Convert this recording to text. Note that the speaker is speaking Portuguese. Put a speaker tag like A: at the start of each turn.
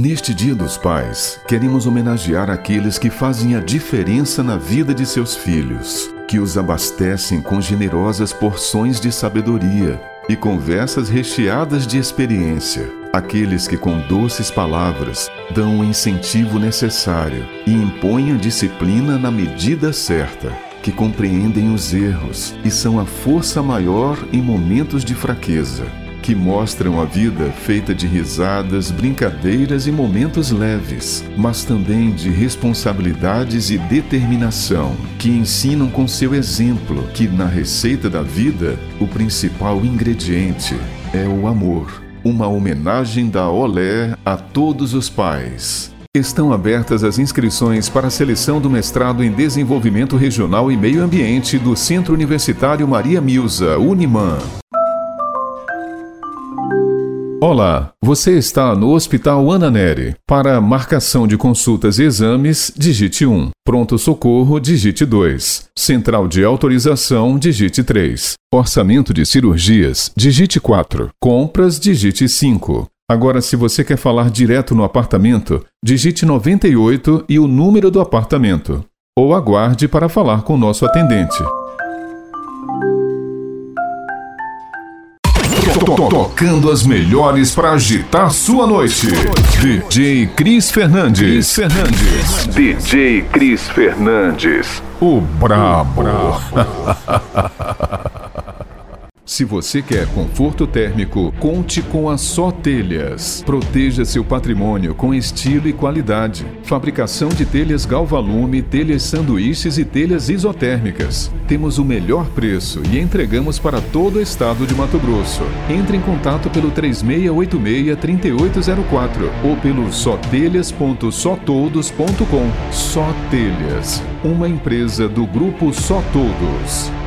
A: Neste Dia dos Pais, queremos homenagear aqueles que fazem a diferença na vida de seus filhos, que os abastecem com generosas porções de sabedoria e conversas recheadas de experiência. Aqueles que com doces palavras dão o incentivo necessário e impõem a disciplina na medida certa, que compreendem os erros e são a força maior em momentos de fraqueza, que mostram a vida feita de risadas, brincadeiras e momentos leves, mas também de responsabilidades e determinação, que ensinam com seu exemplo que na receita da vida o principal ingrediente é o amor. Uma homenagem da Olé a todos os pais. Estão abertas as inscrições para a seleção do mestrado em Desenvolvimento Regional e Meio Ambiente do Centro Universitário Maria Milza, Uniman. Olá, você está no Hospital Ana Nery. Para marcação de consultas e exames, digite 1. Pronto-socorro, digite 2. Central de autorização, digite 3. Orçamento de cirurgias, digite 4. Compras, digite 5. Agora, se você quer falar direto no apartamento, digite 98 e o número do apartamento. Ou aguarde para falar com o nosso atendente. Tocando as melhores para agitar sua noite. DJ Cris Fernandes. DJ Cris Fernandes. O brabo. Se você quer conforto térmico, conte com a Só Telhas. Proteja seu patrimônio com estilo e qualidade. Fabricação de telhas Galvalume, telhas sanduíches e telhas isotérmicas. Temos o melhor preço e entregamos para todo o estado de Mato Grosso. Entre em contato pelo 3686-3804 ou pelo sotelhas.sotodos.com. Só Telhas, uma empresa do Grupo Só Todos.